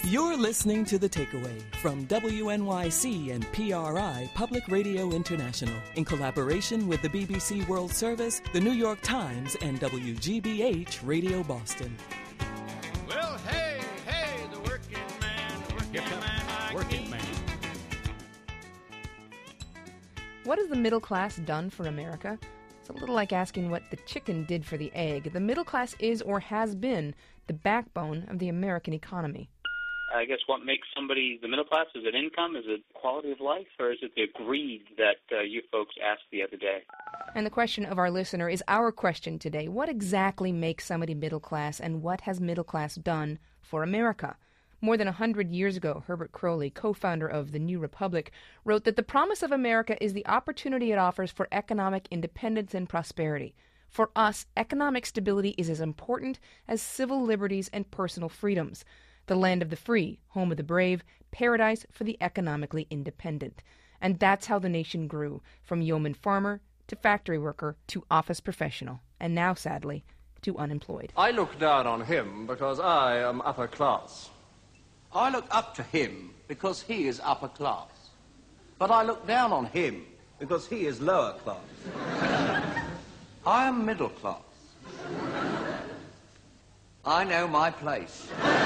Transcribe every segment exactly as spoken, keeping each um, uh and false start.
You're listening to The Takeaway from W N Y C and P R I Public Radio International in collaboration with the B B C World Service, the New York Times, and W G B H Radio Boston. Well, hey, hey, the working man, working man, like working man. What has the middle class done for America? It's a little like asking what the chicken did for the egg. The middle class is or has been the backbone of the American economy. I guess what makes somebody the middle class? Is it income? Is it quality of life? Or is it the greed that uh, you folks asked the other day? And the question of our listener is our question today. What exactly makes somebody middle class, and what has middle class done for America? More than one hundred years ago, Herbert Croly, co-founder of the New Republic, wrote that the promise of America is the opportunity it offers for economic independence and prosperity. For us, economic stability is as important as civil liberties and personal freedoms. The land of the free, home of the brave, paradise for the economically independent. And that's how the nation grew, from yeoman farmer to factory worker to office professional, and now, sadly, to unemployed. I look down on him because I am upper class. I look up to him because he is upper class. But I look down on him because he is lower class. I am middle class. I know my place.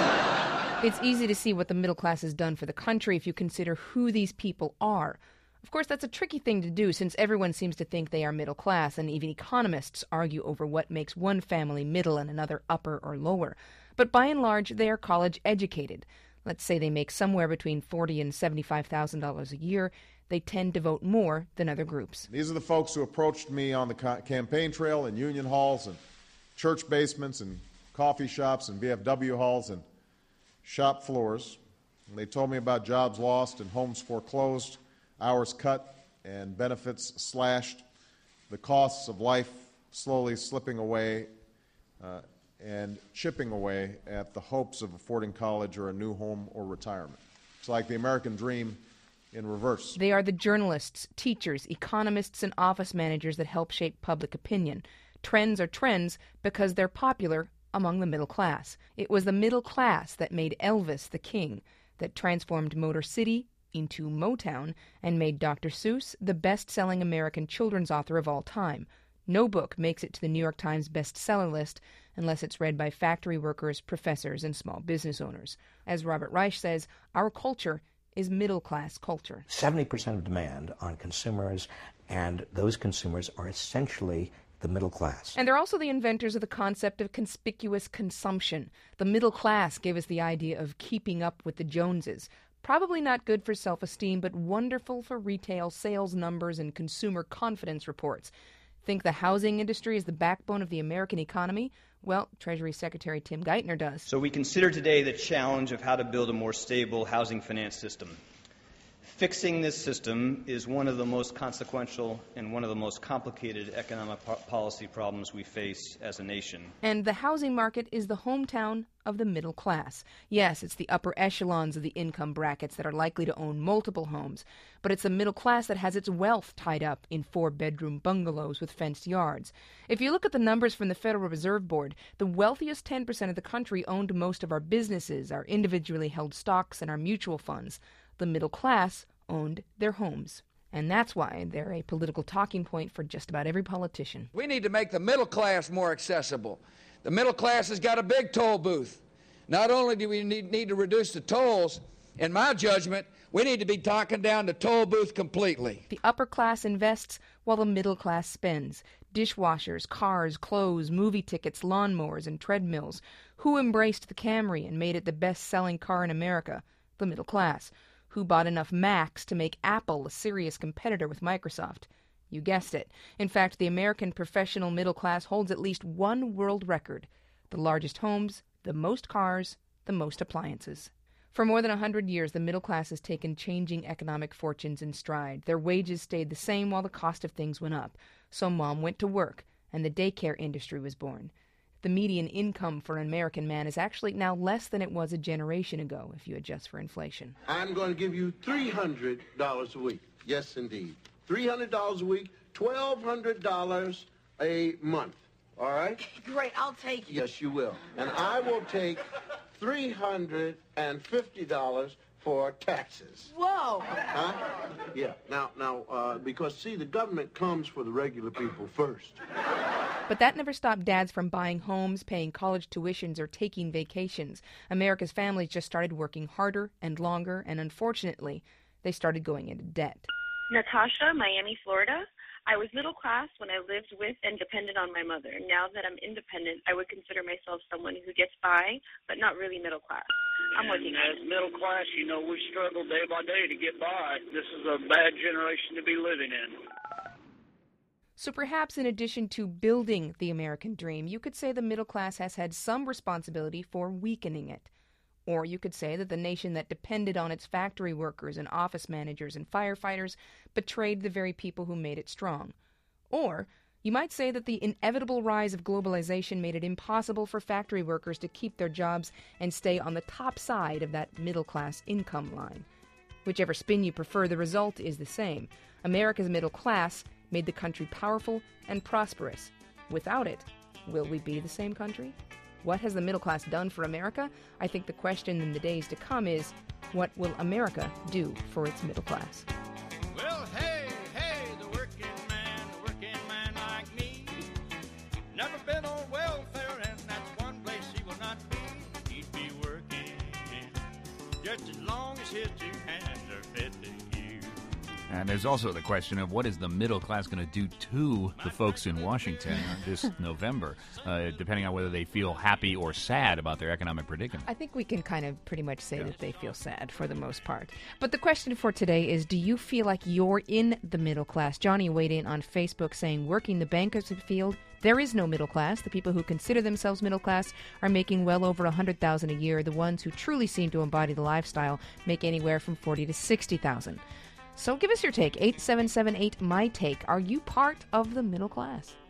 It's easy to see what the middle class has done for the country if you consider who these people are. Of course, that's a tricky thing to do since everyone seems to think they are middle class, and even economists argue over what makes one family middle and another upper or lower. But by and large, they are college educated. Let's say they make somewhere between forty thousand dollars and seventy-five thousand dollars a year. They tend to vote more than other groups. These are the folks who approached me on the ca- campaign trail in union halls and church basements and coffee shops and V F W halls and shop floors. And they told me about jobs lost and homes foreclosed, hours cut and benefits slashed, the costs of life slowly slipping away uh, and chipping away at the hopes of affording college or a new home or retirement. It's like the American dream in reverse. They are the journalists, teachers, economists, and office managers that help shape public opinion. Trends are trends because they're popular among the middle class. It was the middle class that made Elvis the king, that transformed Motor City into Motown, and made Doctor Seuss the best-selling American children's author of all time. No book makes it to the New York Times bestseller list unless it's read by factory workers, professors, and small business owners. As Robert Reich says, our culture is middle-class culture. seventy percent of demand on consumers, and those consumers are essentially the middle class. And they're also the inventors of the concept of conspicuous consumption. The middle class gave us the idea of keeping up with the Joneses. Probably not good for self-esteem, but wonderful for retail sales numbers and consumer confidence reports. Think the housing industry is the backbone of the American economy? Well, Treasury Secretary Tim Geithner does. So we consider today the challenge of how to build a more stable housing finance system. Fixing this system is one of the most consequential and one of the most complicated economic po- policy problems we face as a nation. And the housing market is the hometown of the middle class. Yes, it's the upper echelons of the income brackets that are likely to own multiple homes, but it's the middle class that has its wealth tied up in four-bedroom bungalows with fenced yards. If you look at the numbers from the Federal Reserve Board, the wealthiest ten percent of the country owned most of our businesses, our individually held stocks, and our mutual funds. The middle class owned their homes. And that's why they're a political talking point for just about every politician. We need to make the middle class more accessible. The middle class has got a big toll booth. Not only do we need, need to reduce the tolls, in my judgment, we need to be talking down the toll booth completely. The upper class invests while the middle class spends. Dishwashers, cars, clothes, movie tickets, lawnmowers, and treadmills. Who embraced the Camry and made it the best-selling car in America? The middle class. Who bought enough Macs to make Apple a serious competitor with Microsoft? You guessed it. In fact, the American professional middle class holds at least one world record. The largest homes, the most cars, the most appliances. For more than a hundred years, the middle class has taken changing economic fortunes in stride. Their wages stayed the same while the cost of things went up. So Mom went to work, and the daycare industry was born. The median income for an American man is actually now less than it was a generation ago, if you adjust for inflation. I'm going to give you three hundred dollars a week. Yes, indeed. three hundred dollars a week, twelve hundred dollars a month. All right? Great, I'll take it. Yes, you will. And I will take three hundred fifty dollars for taxes. Whoa! Huh? Yeah. Now, now, uh, because, see, the government comes for the regular people first. But that never stopped dads from buying homes, paying college tuitions, or taking vacations. America's families just started working harder and longer, and unfortunately, they started going into debt. Natasha, Miami, Florida. I was middle class when I lived with and depended on my mother. Now that I'm independent, I would consider myself someone who gets by, but not really middle class. I'm working as middle class, you know, we struggle day by day to get by. This is a bad generation to be living in. So perhaps in addition to building the American dream, you could say the middle class has had some responsibility for weakening it. Or you could say that the nation that depended on its factory workers and office managers and firefighters betrayed the very people who made it strong. Or you might say that the inevitable rise of globalization made it impossible for factory workers to keep their jobs and stay on the top side of that middle-class income line. Whichever spin you prefer, the result is the same. America's middle class made the country powerful and prosperous. Without it, will we be the same country? What has the middle class done for America? I think the question in the days to come is, what will America do for its middle class? Well, hey, hey, the working man, the working man like me, never been on welfare, and that's one place he will not be. He'd be working just as long as his two hands are fed to you. And there's also the question of what is the middle class going to do to the folks in Washington this November, uh, depending on whether they feel happy or sad about their economic predicament. I think we can kind of pretty much say yes. that they feel sad for the most part. But the question for today is, do you feel like you're in the middle class? Johnny weighed in on Facebook saying, working the bankruptcy field, there is no middle class. The people who consider themselves middle class are making well over one hundred thousand dollars a year. The ones who truly seem to embody the lifestyle make anywhere from forty thousand to sixty thousand dollars. So give us your take, eight seven seven eight, M Y T A K E. Are you part of the middle class?